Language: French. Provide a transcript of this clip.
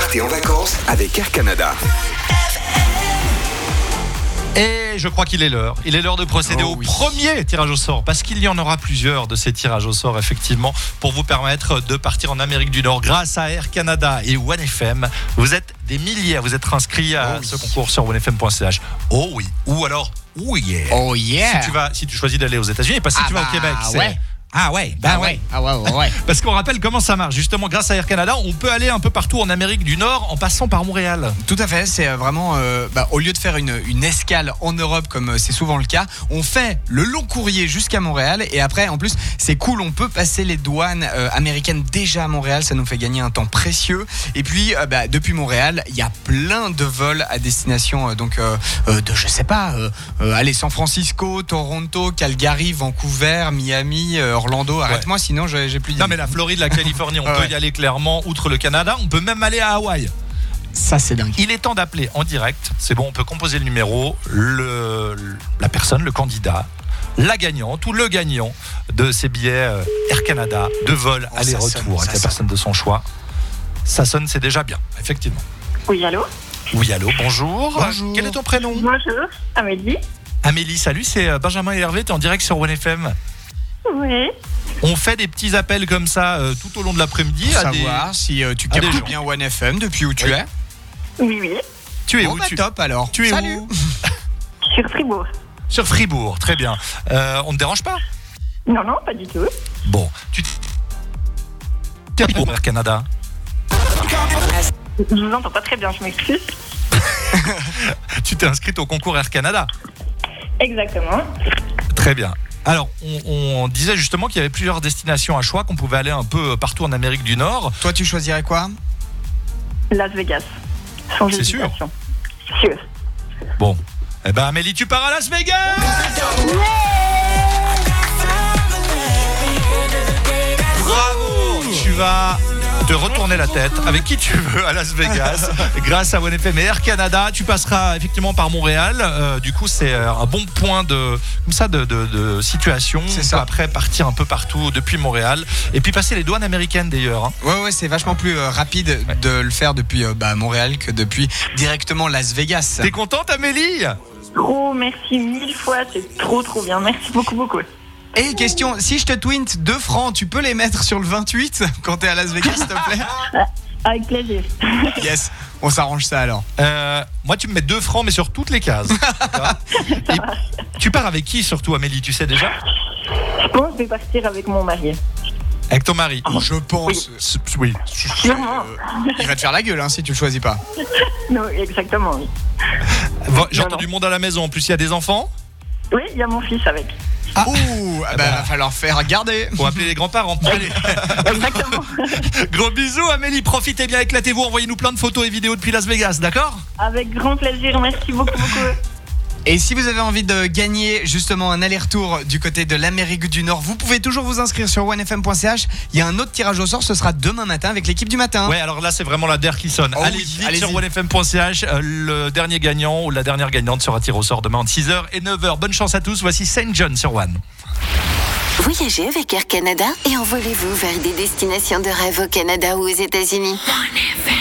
Partez en vacances avec Air Canada. Et je crois qu'il est l'heure. Il est l'heure de procéder au premier tirage au sort, parce qu'il y en aura plusieurs de ces tirages au sort, effectivement, pour vous permettre de partir en Amérique du Nord grâce à Air Canada et OneFM. Vous êtes des milliers à vous être inscrits à ce concours sur onefm.ch. Oh oui. Ou alors, oh yeah. Oh yeah. Si tu choisis d'aller aux États-Unis, parce que si tu vas au Québec, c'est... Ouais. Ah ouais, ouais. Parce qu'on rappelle comment ça marche. Justement, grâce à Air Canada, on peut aller un peu partout en Amérique du Nord en passant par Montréal. Tout à fait, c'est vraiment, au lieu de faire une escale en Europe comme c'est souvent le cas, on fait le long courrier jusqu'à Montréal et après, en plus, c'est cool, on peut passer les douanes américaines déjà à Montréal, ça nous fait gagner un temps précieux. Et puis, depuis Montréal, il y a plein de vols à destination de, je sais pas, allez, San Francisco, Toronto, Calgary, Vancouver, Miami, Orlando, arrête-moi sinon j'ai plus d'idées. Non mais la Floride, la Californie, on peut y aller clairement, outre le Canada, on peut même aller à Hawaï. Ça c'est dingue. Il est temps d'appeler en direct, c'est bon, on peut composer le numéro, la personne, le candidat, la gagnante ou le gagnant de ces billets Air Canada, de vol aller-retour avec la personne de son choix. Ça sonne, c'est déjà bien, effectivement. Oui, allô ? Oui, allô, bonjour. Bonjour. Quel est ton prénom ? Bonjour, Amélie. Amélie, salut, c'est Benjamin et Hervé, t'es en direct sur OneFM. Oui. On fait des petits appels comme ça tout au long de l'après-midi. Pour savoir si tu captes bien OneFM depuis où tu es. Oui. Tu es où top alors. Tu es Salut. où ? Sur Fribourg. Sur Fribourg, très bien. On ne dérange pas ? Non, pas du tout. Bon, tu t'es pour Air Canada ? Je vous entends pas très bien, je m'excuse. Tu t'es inscrite au concours Air Canada ? Exactement. Très bien. Alors, on disait justement qu'il y avait plusieurs destinations à choix, qu'on pouvait aller un peu partout en Amérique du Nord. Toi, tu choisirais quoi ? Las Vegas. Sans C'est sûr ? hésitation. Sûr. Bon. Eh ben, Amélie, tu pars à Las Vegas ! Bravo ! Tu vas te retourner la tête avec qui tu veux à Las Vegas grâce à OneFM et Air Canada. Tu passeras effectivement par Montréal. Du coup, c'est un bon point de situation. C'est ça. Après, partir un peu partout depuis Montréal et puis passer les douanes américaines d'ailleurs. Hein. Ouais, c'est vachement plus rapide de le faire depuis Montréal que depuis directement Las Vegas. T'es contente, Amélie ? Trop, merci 1000 fois, c'est trop bien. Merci beaucoup. Et question, si je te twint 2 francs, tu peux les mettre sur le 28 quand t'es à Las Vegas, s'il te plaît ? Avec plaisir. Yes, on s'arrange ça alors. Moi, tu me mets 2 francs, mais sur toutes les cases. Tu pars avec qui, surtout, Amélie, tu sais déjà ? Je pense que je vais partir avec mon mari. Avec ton mari ? Je pense. Oui. Sûrement. Il va te faire la gueule si tu le choisis pas. Non, exactement, oui. J'entends du monde à la maison. En plus, il y a des enfants ? Oui, il y a mon fils avec. Va falloir faire garder. Faut appeler les grands-parents. Allez. Exactement. Gros bisous, Amélie. Profitez bien, éclatez-vous. Envoyez-nous plein de photos et vidéos depuis Las Vegas, d'accord ? Avec grand plaisir. Merci beaucoup. Et si vous avez envie de gagner justement un aller-retour du côté de l'Amérique du Nord, vous pouvez toujours vous inscrire sur onefm.ch. Il y a un autre tirage au sort, ce sera demain matin avec l'équipe du matin. Ouais, alors là, c'est vraiment la DER qui sonne. Allez vite sur onefm.ch. Le dernier gagnant ou la dernière gagnante sera tiré au sort demain entre 6h et 9h. Bonne chance à tous. Voici Saint John sur One. Voyagez avec Air Canada et envolez-vous vers des destinations de rêve au Canada ou aux États-Unis.